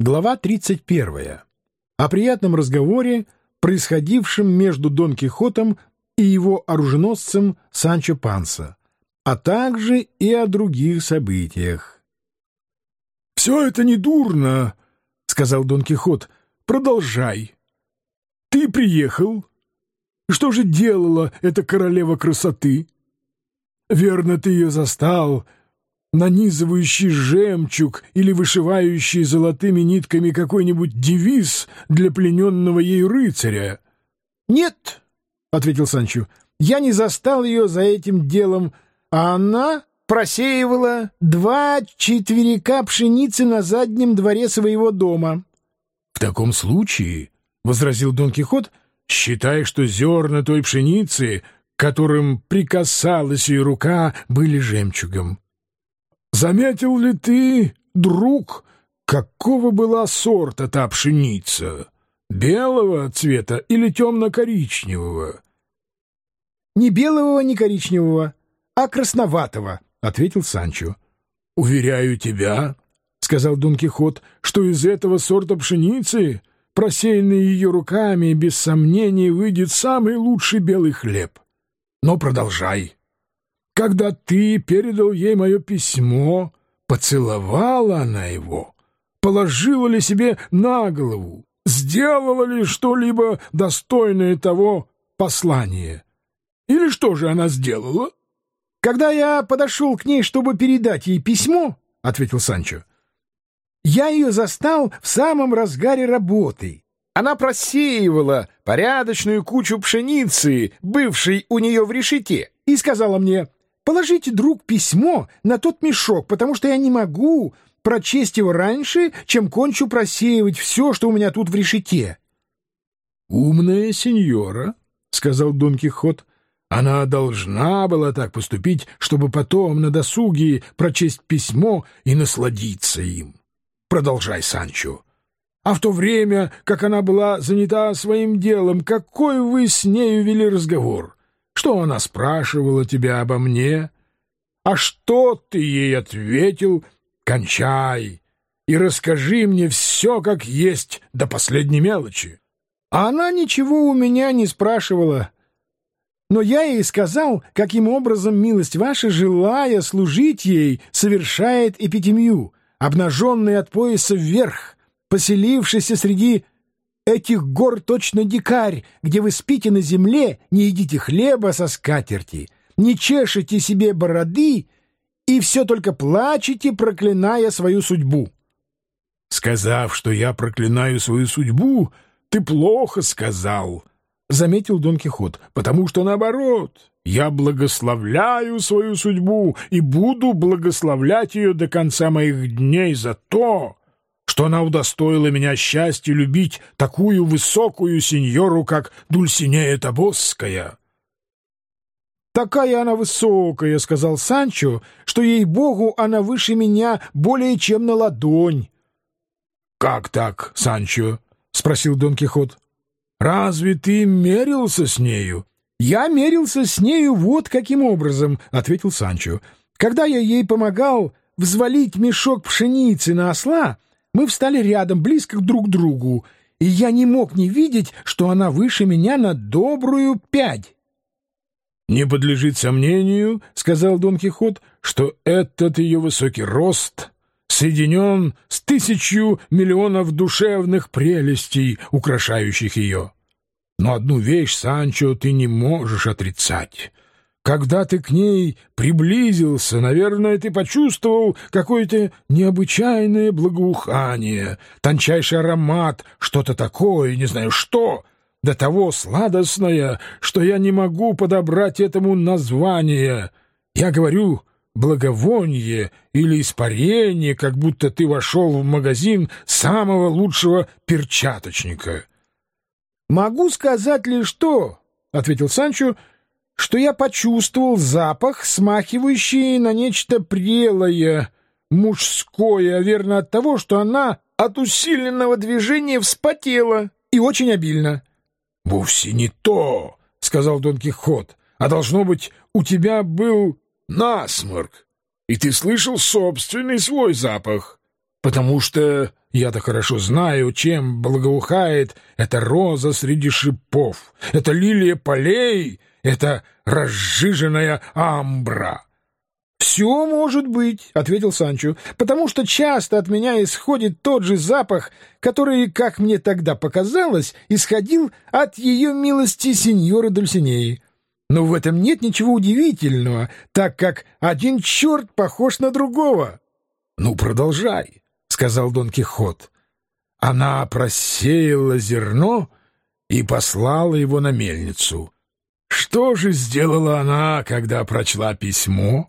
Глава 31. О приятном разговоре, происходившем между Дон Кихотом и его оруженосцем Санчо Панса, а также и о других событиях. «Все это недурно», — сказал Дон Кихот. «Продолжай. Ты приехал. Что же делала эта королева красоты? Верно, ты ее застал, нанизывающий жемчуг или вышивающий золотыми нитками какой-нибудь девиз для плененного ею рыцаря». «Нет», — ответил Санчо, — «я не застал ее за этим делом, а она просеивала 2 четверика пшеницы на заднем дворе своего дома». «В таком случае, — возразил Дон Кихот, — считай, что зерна той пшеницы, к которым прикасалась ее рука, были жемчугом. Заметил ли ты, друг, какого была сорта та пшеница? Белого цвета или темно-коричневого?» «Ни белого, ни коричневого, а красноватого», — ответил Санчо. «Уверяю тебя, — сказал Дон Кихот, — что из этого сорта пшеницы, просеянный ее руками, без сомнения выйдет самый лучший белый хлеб. Но продолжай. Когда ты передал ей мое письмо, поцеловала она его, положила ли себе на голову, сделала ли что-либо достойное того послания? Или что же она сделала?» «Когда я подошел к ней, чтобы передать ей письмо, — ответил Санчо, — я ее застал в самом разгаре работы. Она просеивала порядочную кучу пшеницы, бывшей у нее в решете, и сказала мне: «Положите, друг, письмо на тот мешок, потому что я не могу прочесть его раньше, чем кончу просеивать все, что у меня тут в решете». «Умная сеньора, — сказал Дон Кихот, — она должна была так поступить, чтобы потом на досуге прочесть письмо и насладиться им. Продолжай, Санчо. А в то время, как она была занята своим делом, какой вы с нею вели разговор? Что она спрашивала тебя обо мне? А что ты ей ответил? Кончай и расскажи мне все, как есть, до последней мелочи». Она ничего у меня не спрашивала, но я ей сказал, каким образом милость ваша, желая служить ей, совершает эпитемию, обнаженный от пояса вверх, поселившийся среди этих гор точно дикарь, где вы спите на земле, не едите хлеба со скатерти, не чешете себе бороды и все только плачете, проклиная свою судьбу». «Сказав, что я проклинаю свою судьбу, ты плохо сказал, — заметил Дон Кихот, — потому что, наоборот, я благословляю свою судьбу и буду благословлять ее до конца моих дней за то, что она удостоила меня счастья любить такую высокую сеньору, как Дульсинея Тобосская». «Такая она высокая, — сказал Санчо, — что, ей-богу, она выше меня более чем на ладонь». «Как так, Санчо?» — спросил Дон Кихот. «Разве ты мерился с нею?» «Я мерился с нею вот каким образом, — ответил Санчо. Когда я ей помогал взвалить мешок пшеницы на осла, мы встали рядом, близко друг к другу, и я не мог не видеть, что она выше меня на добрую 5. «Не подлежит сомнению, — сказал Дон Кихот, — что этот ее высокий рост соединен с 1000 миллионов душевных прелестей, украшающих ее. Но одну вещь, Санчо, ты не можешь отрицать. Когда ты к ней приблизился, наверное, ты почувствовал какое-то необычайное благоухание, тончайший аромат, что-то такое, не знаю что, до того сладостное, что я не могу подобрать этому название. Я говорю благовоние или испарение, как будто ты вошел в магазин самого лучшего перчаточника». «Могу сказать лишь то, — ответил Санчо, — что я почувствовал запах, смахивающий на нечто прелое, мужское, верно от того, что она от усиленного движения вспотела и очень обильно». «Вовсе не то, — сказал Дон Кихот, — а должно быть, у тебя был насморк, и ты слышал собственный свой запах, потому что Я-то хорошо знаю, чем благоухает эта роза среди шипов, это лилия полей, это разжиженная амбра». «Все может быть», — ответил Санчо, «потому что часто от меня исходит тот же запах, который, как мне тогда показалось, исходил от ее милости сеньоры Дульсинеи. Но в этом нет ничего удивительного, так как один черт похож на другого». «Ну, продолжай», — сказал Дон Кихот. «Она просеяла зерно и послала его на мельницу. Что же сделала она, когда прочла письмо?»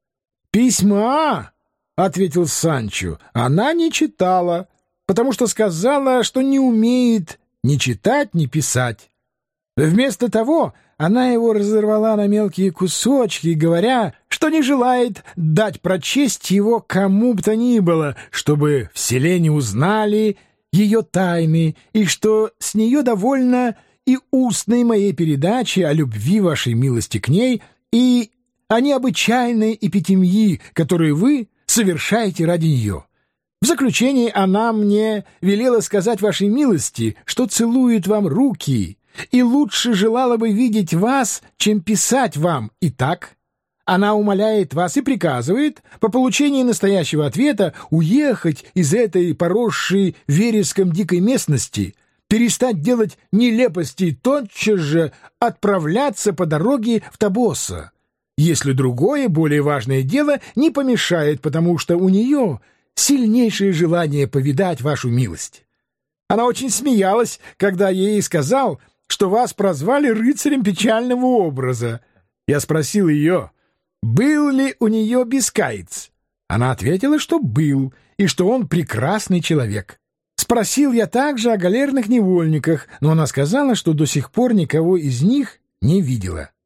«Письма», — ответил Санчо, — «она не читала, потому что сказала, что не умеет ни читать, ни писать. Вместо того она его разорвала на мелкие кусочки, говоря, что не желает дать прочесть его кому бы то ни было, чтобы в селе не узнали ее тайны, и что с нее довольно и устной моей передачи о любви вашей милости к ней, и о необычайной эпитемьи, которые вы совершаете ради нее. В заключение она мне велела сказать вашей милости, что целует вам руки и лучше желала бы видеть вас, чем писать вам. Итак, она умоляет вас и приказывает по получении настоящего ответа уехать из этой поросшей вереском дикой местности, перестать делать нелепости и тотчас же отправляться по дороге в Тобоса, если другое, более важное дело не помешает, потому что у нее сильнейшее желание повидать вашу милость. Она очень смеялась, когда я ей сказал, что вас прозвали рыцарем печального образа. Я спросил ее, был ли у нее бескаец. Она ответила, что был, и что он прекрасный человек. Спросил я также о галерных невольниках, но она сказала, что до сих пор никого из них не видела.